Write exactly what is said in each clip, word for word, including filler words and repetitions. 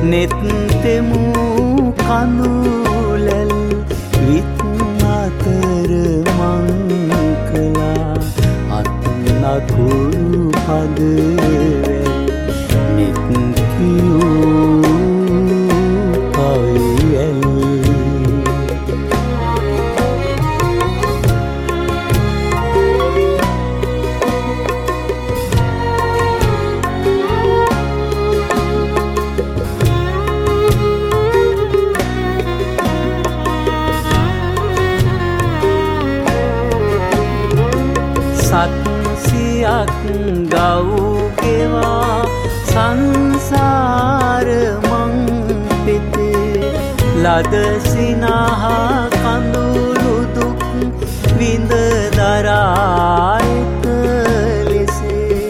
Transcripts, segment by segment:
නෙත්තෙමු කඳුලැල් විත් අතර මං කළා අත් නකුරු පදවැල් නෙත් කියූ කවියැල් සත්සියක් ගව්ගෙවා සංසාර මං පෙතේ ලද සිනහා කඳුළු දුක් විඳ දරායත ලෙසේ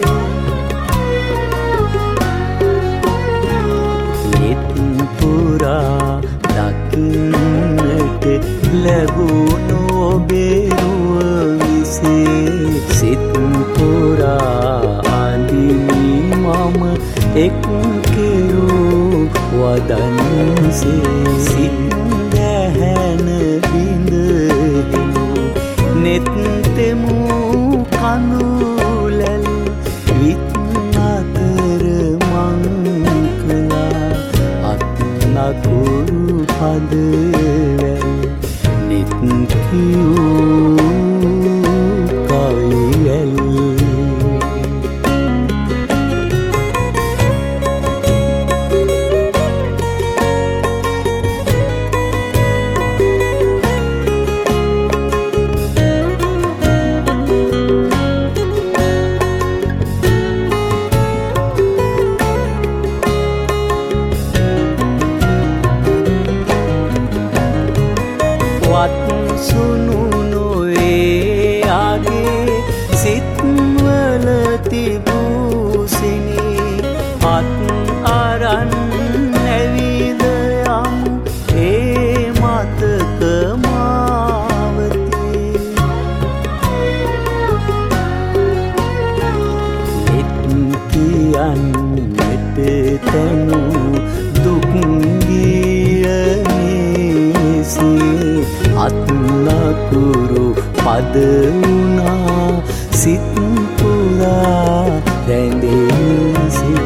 නිත් පුරා දකින්නට ලැබුණු ඔබේ රුව විසේ සිත් පුරා අඳිමි මම එක් කෙරූ වදන්සේ සිත් දැහැන බිඳහෙනු නෙත්තෙමු කඳුලැල් විත් අතර මං කළා අත් නකුරු පදවැල් නෙත් කියූ කවියැල් වත් සුණු නොවේ ආගේ සිත්වල තිබූ සිනි අත් අරන් නැවිද යමු ඒ මතක මාවතේ නෙත් කියන්නට තැනු දුක් ගිය අත් නකුරු පද වුණා සිත් පුරා රැඳෙන්නේ